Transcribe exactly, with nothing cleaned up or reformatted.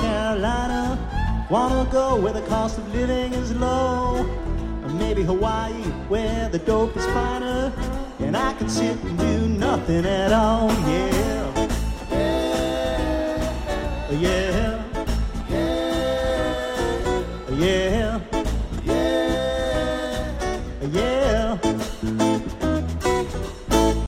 Carolina. Wanna go where the cost of living is low. Or maybe Hawaii, where the dope is finer. And I can sit and do nothing at all, yeah. Yeah. Yeah. Yeah.